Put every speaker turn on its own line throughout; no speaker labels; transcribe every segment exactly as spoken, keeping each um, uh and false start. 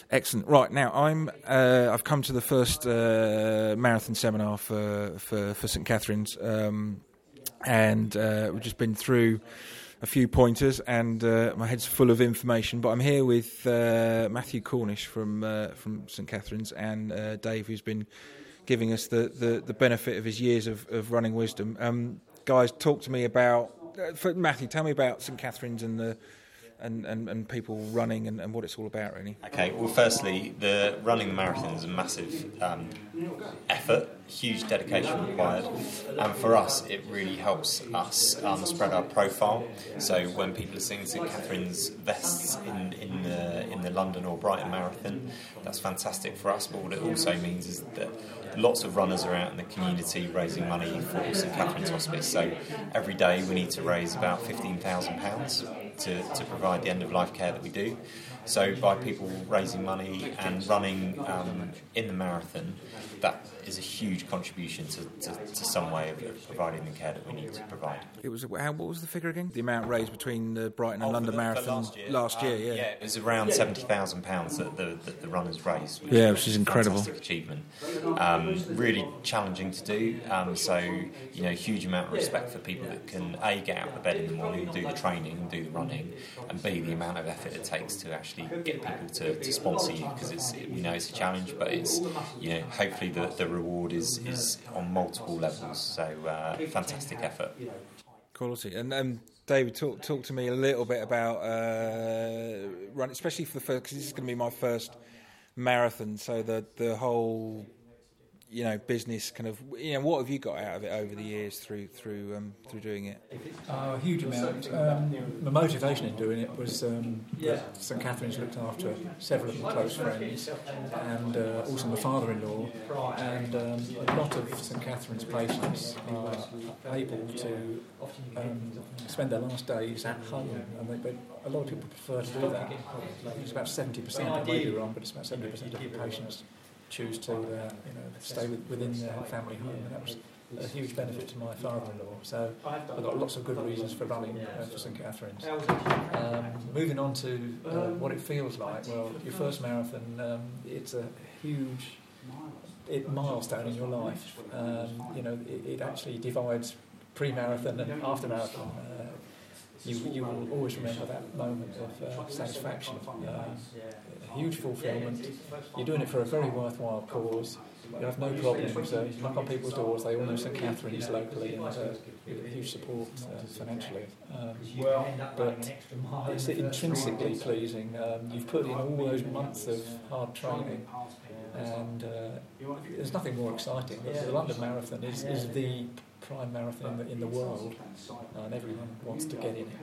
Excellent. Right, now I'm uh, I've come to the first uh, marathon seminar for for, for St Catherine's, um, and uh, we've just been through a few pointers, and uh, my head's full of information. But I'm here with uh, Matthew Cornish from uh, from St Catherine's, and uh, Dave, who's been giving us the, the, the benefit of his years of, of running wisdom. Um, guys, talk to me about uh, for Matthew. Tell me about St Catherine's and the And, and, and people running and, and what it's all about, really.
Okay, well, firstly, the running the marathon is a massive um, effort, huge dedication required, and for us, it really helps us um, spread our profile. So when people are seeing St Catherine's vests in, in the in the London or Brighton Marathon, that's fantastic for us. But what it also means is that lots of runners are out in the community raising money for St Catherine's Hospice. So every day we need to raise about fifteen thousand pounds to, to provide the end-of-life care that we do. So by people raising money and running um, in the marathon, that is a huge contribution to, to, to some way of, of providing the care that we need to provide.
It was how, what was the figure again? The amount raised between the Brighton and
oh,
London
the,
Marathon
last year,
last year
um,
yeah.
yeah, it was around seventy thousand pounds that the, that the runners raised. Which
yeah,
which
which is incredible.
Fantastic achievement. Um, really challenging to do. Um, so you know, huge amount of respect for people that can a get out of bed in the morning, do the training, and do the running, and b the amount of effort it takes to actually get people to, to sponsor you, because it's we know it's a challenge, but it's you know hopefully the, the reward is is on multiple levels. So uh, fantastic effort.
Quality. And um, David, talk talk to me a little bit about uh, run, especially for the first, because this is going to be my first marathon. So the the whole you know business kind of you know what have you got out of it over the years through through um, through doing it?
Uh, a huge amount. Um, the motivation in doing it was um, St Catherine's looked after several of my close friends, and uh, also my father-in-law, and um, a lot of St Catherine's patients are able to um, spend their last days at home, and they, but a lot of people prefer to do that. I think it's about seventy percent, I may be wrong, but it's about seventy percent of the patients choose to uh, you know stay with, within their family home, and that was a huge benefit to my father-in-law. So I've got lots of good reasons for running uh, for St Catherine's. Um, moving on to uh, what it feels like. Well, your first marathon, um, it's a huge it, milestone in your life. Um, you know, it, it actually divides pre-marathon and after-marathon. Uh, you, you will always remember that moment of uh, satisfaction. Uh, huge fulfilment. You're doing it for a very worthwhile cause. You have no problems. Uh, you knock on people's doors. They all know St Catherine's locally, and uh, you get huge support uh, financially. Um, but it's intrinsically pleasing. Um, you've put in all those months of hard training, and uh, there's nothing more exciting. The London Marathon is, is the prime marathon in the, in the world, and everyone wants to get in it.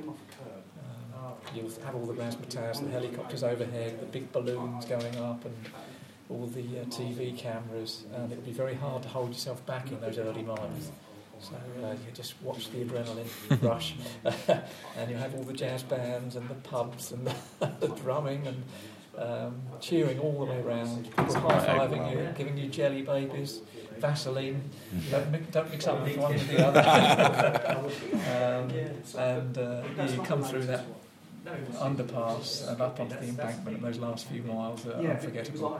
You'll have all the razzmatazz, the helicopters overhead, the big balloons going up, and all the uh, T V cameras, and it'll be very hard to hold yourself back in those early miles. So uh, you just watch the adrenaline rush, and you have all the jazz bands and the pubs and the, the drumming and um, cheering all the way around, people high-fiving you, giving you jelly babies, Vaseline, don't mix, don't mix up with one with the other. um, and uh, you come through that underpass and up onto the embankment, and those last few miles are unforgettable.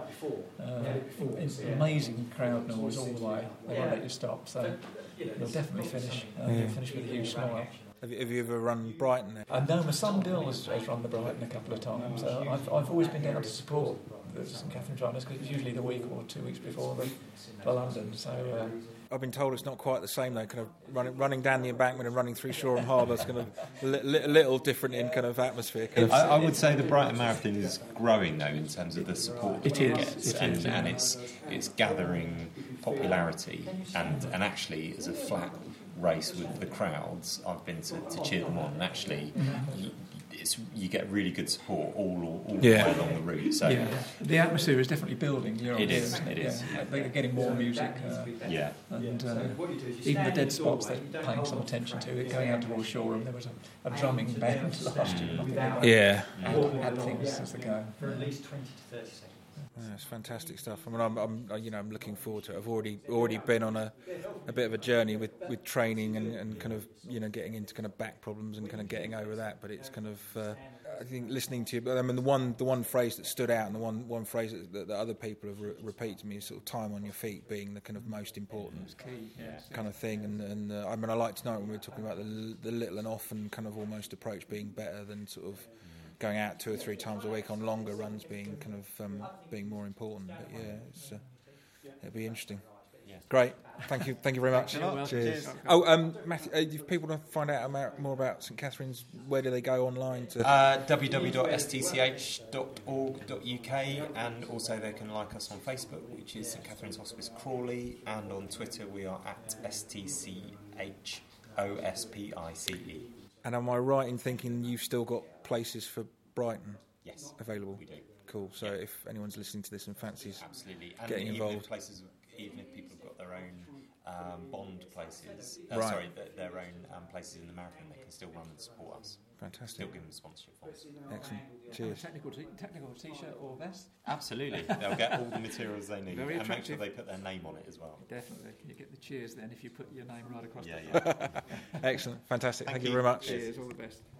Uh, amazing crowd noise all the way. They won't let you stop, so you'll definitely finish. Uh,
yeah.
You'll finish with a huge smile.
Have you, have you ever run Brighton there?
Uh, no, my son Dill has, has run the Brighton a couple of times. Uh, I've, I've always been down to support the St Catherine's runners, because it's usually the week or two weeks before the, the London. So. Uh,
I've been told it's not quite the same though. Kind of running, running down the embankment and running through Shoreham Harbour is kind of a li- li- little different in kind of atmosphere. Kind of.
I, I would say the Brighton Marathon is growing though in terms of the support that
it,
it
is,
gets,
it
and,
is,
and it's it's gathering popularity, and and actually as a flat race with the crowds, I've been to, to cheer them on, and actually. Mm-hmm. It's, you get really good support all, all, all
yeah.
the way along the route. So
yeah. The atmosphere is definitely building. Year
it
year,
is. It
yeah.
is.
They're getting more music. Uh,
yeah.
And uh, even the dead spots they're paying some attention to. Going out towards Shoreham, there was a, a drumming band last year.
Yeah.
And had things as they go.
For at least twenty to thirty seconds.
Yeah, it's fantastic stuff. I mean, I'm, I'm, you know, I'm looking forward to it. I've already, already been on a, a bit of a journey with, with training and, and kind of, you know, getting into kind of back problems and kind of getting over that. But it's kind of, uh, I think listening to you, but I mean the one the one phrase that stood out, and the one one phrase that, that, that other people have re- repeated to me is sort of time on your feet being the kind of most important
key, yeah.
kind of thing. And, and uh, I mean, I like tonight when we were talking about the, the little and often kind of almost approach being better than sort of going out two or three times a week on longer runs being kind of um, being more important. But yeah, it's, uh, it'll be interesting.
Yeah.
Great, thank you, thank you very much.
Cheers.
Cheers.
Cheers.
Oh, um, Matthew, uh, if people want to find out about, more about St Catherine's, where do they go online? To
Uh, w w w dot s t c h dot org dot u k, and also they can like us on Facebook, which is St Catherine's Hospice Crawley, and on Twitter we are at S T C H O S P I C E.
And am I right in thinking you've still got places for Brighton
Yes,
available?
we do.
Cool. So
Yeah.
if anyone's listening to this and fancies
Absolutely, and
getting
even
involved,
if places, even if people have got their own um, bond places, uh,
Right.
sorry, their, their own um, places in the marathon, they can still run and support us. Still
fantastic,
give them sponsorship forms.
excellent.
A
Cheers.
technical, t- technical t-shirt or vest?
Absolutely, they'll get all the materials they need,
Very
and make sure
attractive.
they put their name on it as well.
Definitely. You get the cheers then if you put your name right across
Yeah,
the front.
yeah.
Excellent, fantastic. Thank,
Thank
you
you.
very much.
Cheers, all the best.